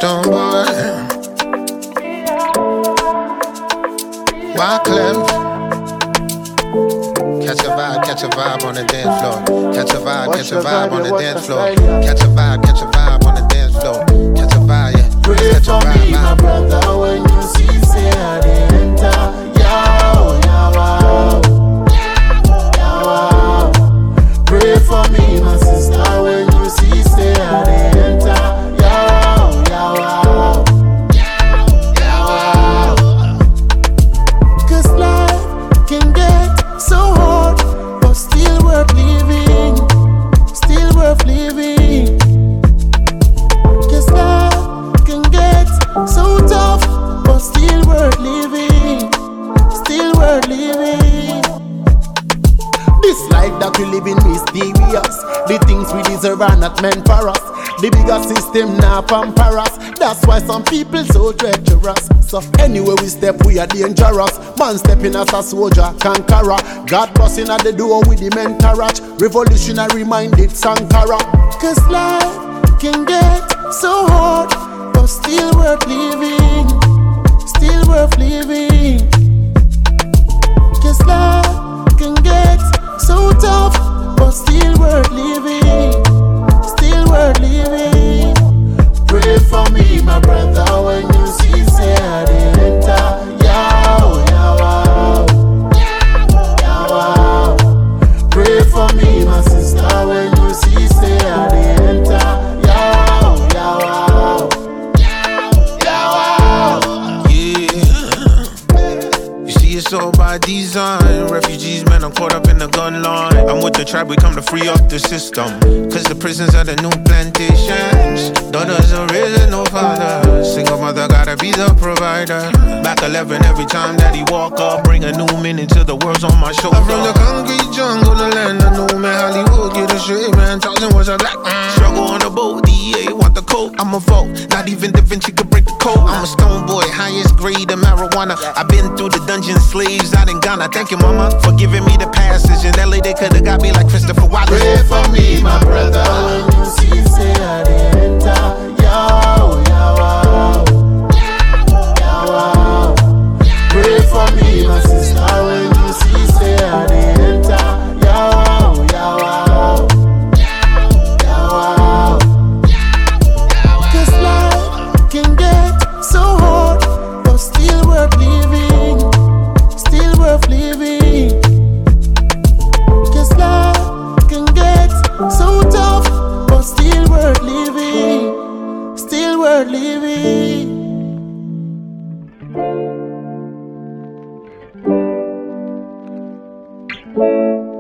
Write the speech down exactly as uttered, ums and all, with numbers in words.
Stone boy. Wyclef. Catch a vibe, catch a vibe on the dance floor. Catch a vibe, catch a vibe on the dance floor. Catch a vibe, catch a vibe on the dance floor. Catch a vibe, yeah. Pray Catch a for vibe, me, my vibe. brother, when you see, say I dey enter. Yow, yow, wow. Yow, wow. Pray for me, my sister, when you see, say I dey enter. Yow, yow, wow. Yow, wow. Cause life can get so hard, but still worth living. Still worth living. Cause life can get so tough, but still worth living. Still worth living. This life that we live in mysterious. The things we deserve are not meant for us. The bigger system now pamper us. That's why some people so treacherous. So anywhere we step we are dangerous. Man stepping as a soldier, conqueror. God busting at the door with the mentorage. Revolutionary minded Sankara. Cause life can get so hard, but still worth living. Still worth living. Cause life can get so tough, but still worth living. Still worth living. Pray for me, my brother, when you see, say I dey enter. Yow, yow, wow. Yow, wow. Pray for me, my sister, when you see, say I dey enter. Yow, yow, wow. Yow, wow. Yeah. You see, it's all by design. Refugees, man, I'm caught up in the gun line. I'm with the tribe, we come to free up the system. Cause the prisons are the new plantations. Daughters are raising no fathers. Single mother gotta be the provider. Back eleven every time that he walk up. Bring a new meaning to the world's on my shoulder. I'm from the concrete jungle, the land I know, man. Hollywood, get a straight, man. Thousand was a black man. Struggle on the boat, D E A want the coat. I'm a vote, not even Da Vinci could break the code. I'm a stone boy, highest grade of marijuana. I've been through the dungeon slaves out in Ghana. Thank you, mama, for giving me the passage. In L A they could've got me like Christopher Wallace. Pray for me, my brother, when you see, say I dey enter. Yow, yow, wow. Yow, wow. Pray for me, my sister, when you see, say I dey enter. Yow, yow, wow. Yow, wow. Cause life can get so hard, but still worth living. Still worth living. Cause life can get so tough, but still worth living. Still worth living. Thank you.